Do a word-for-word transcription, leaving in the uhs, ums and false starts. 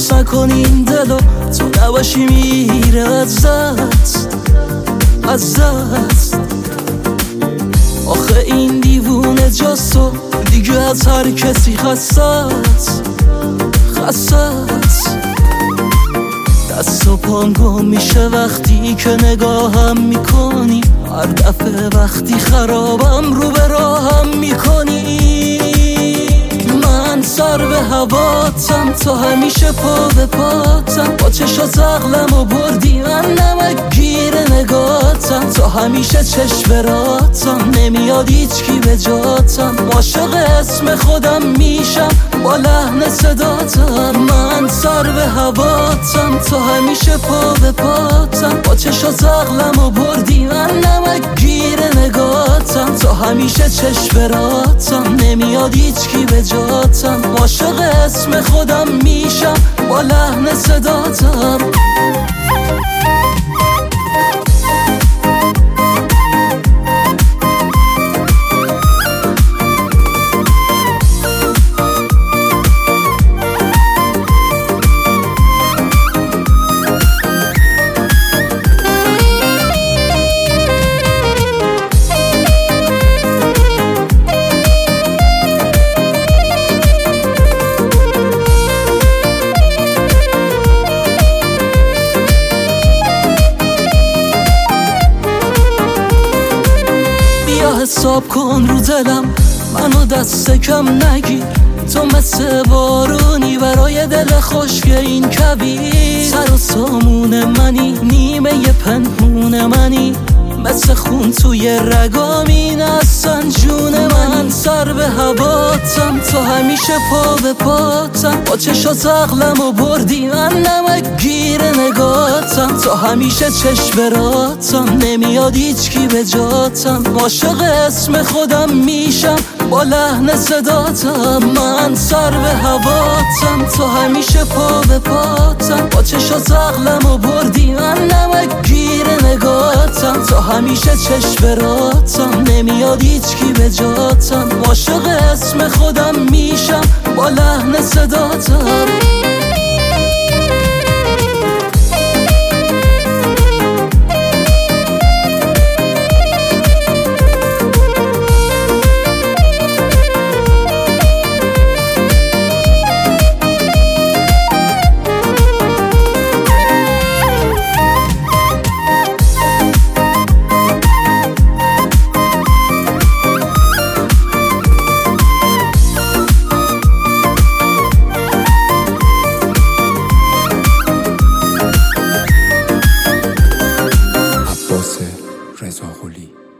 حبس نکن این دلو، تو نباشی میره از دست از دست. آخه این دیوونه جاستو دیگه از هر کسی خسته است خسته است. دست و پام گم میشه وقتی که نگاهم میکنی، هر دفعه وقتی خرابم رو به راهم میکنی. من سر به هواتم، تو همیشه پا به پاتم، با چشات عقلم و بردی، من نمک گیر نگاتم، تو همیشه چشم راتم، نمیاد هیچ کی به جاتم، عاشق اسم خودم میشم با لحن صداتم. من سر به هواتم، تو همیشه پا به پاتم، با چشات عقلم و بردی، من نمک گیر نگاتم، تو همیشه چشم راتم، نمیاد هیچ کی به جاتم، عاشق اسم خودم میشم با لحن صداتم. حساب کن رو دلم، منو دست کم نگیر، تو مثل بارونی برای دل خشک این کبیر. سر و سامون منی، نیمه پنهون منی، مثل خون توی رگامی نستن جون من. سر به هواتم، تو همیشه پا به پاتم، با چشات عقلم و بردی، من نمک گیر نگاتم، تو همیشه چشم راتم، نمیاد هیچ کی به جاتم، عاشق اسم خودم میشم با لحن صداتم. من سر به هواتم، تو همیشه پا به پاتم، با چشات عقلم و بردی، من نمک گیر نگاتم، تو همیشه چشم راتم، نمیاد هیچ کی به جاتم، عاشق اسم خودم میشم با لحن صداتم. رضا قلی